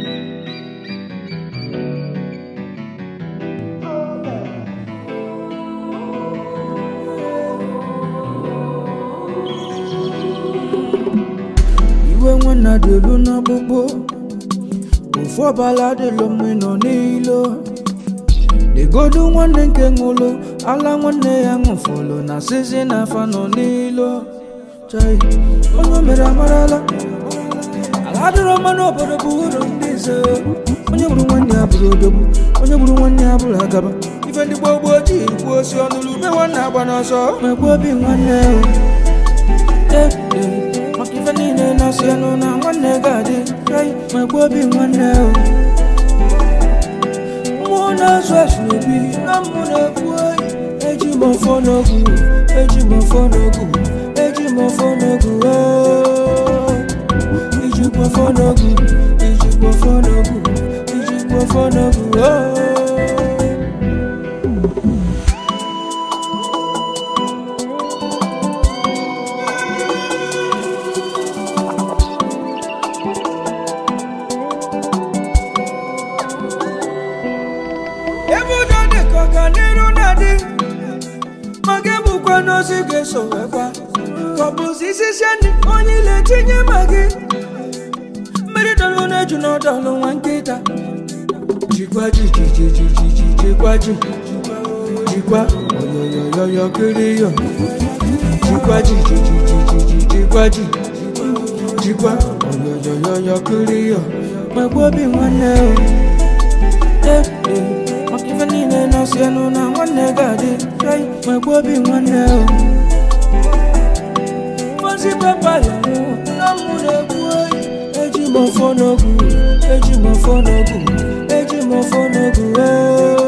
When I do no bobo, before balade lo me no nilo. They go do one thing kengolo, ala one day I'm follow. Na sisi na fa no nilo. Chai, onyo mera marala. Ala do romano bodo bodo ndiso. Onyo buru one ya bodo, onyo buru one ya bula gaba. Even the bobo ji, go si onulu me one na bana so. Me go be one now. Makifanine na siano na one gadi, right? My boy one now. Mona swash me be, I'm gonna boy. Eji mo fono gu, eji mo fono gu, eji mo fono gu. Eji mo fono gu, eji mo fono gu, eji mo fono gu. Kanero nadi Magebu kwa nosi geso wekwa Kobu sisi shani Onyile tinye magi Meri dolo ne juno dolo wankita Jikwa jikwa Jikwa Oyoyoyoyo kiriyo Jikwa Jikwa Oyoyoyoyo kiriyo Magwabi waneo Makifanine na siano na one gadi, right? My boy one now. Fancy papa yo, namune boy. Eji mo fono gu, eji mo fono gu, eji mo fono gu.